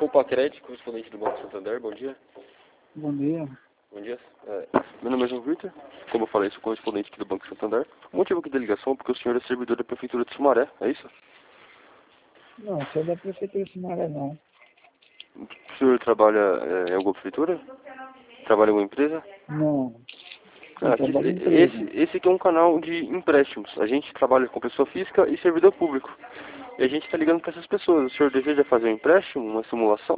Pacred, correspondente do Banco Santander, bom dia. Bom dia. Bom dia. Meu nome é João Vitor, como eu falei, sou correspondente aqui do Banco Santander. O motivo aqui da ligação é porque o senhor é servidor da Prefeitura de Sumaré, é isso? Não, sou da Prefeitura de Sumaré, não. O senhor trabalha em alguma prefeitura? Trabalha em alguma empresa? Não, eu Aqui, trabalho em empresa. esse aqui é um canal de empréstimos. A gente trabalha com pessoa física e servidor público. E a gente está ligando para essas pessoas. O senhor deseja fazer um empréstimo, uma simulação?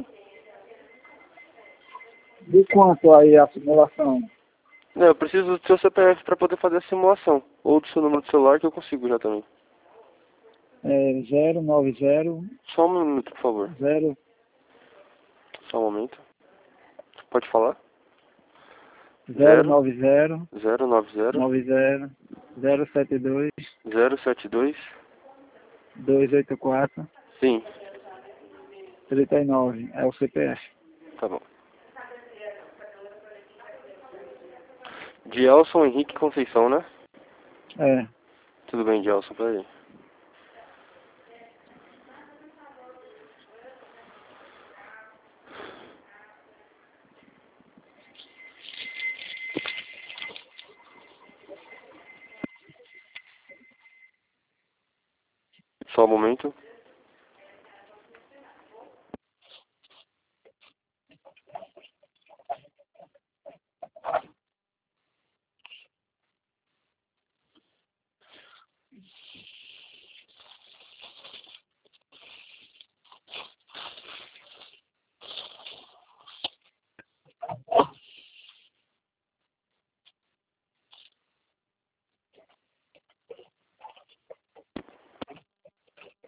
De quanto aí a simulação? Não, eu preciso do seu CPF para poder fazer a simulação. Ou do seu número de celular que eu consigo já também. É 090 Só um minuto, por favor. 0 Só um momento. Pode falar? 090 090 90 072 072. 284 Sim, 39. É o CPF. tá bom. Gelson Henrique Conceição, né? É. Tudo bem, Gelson, peraí. Só um momento.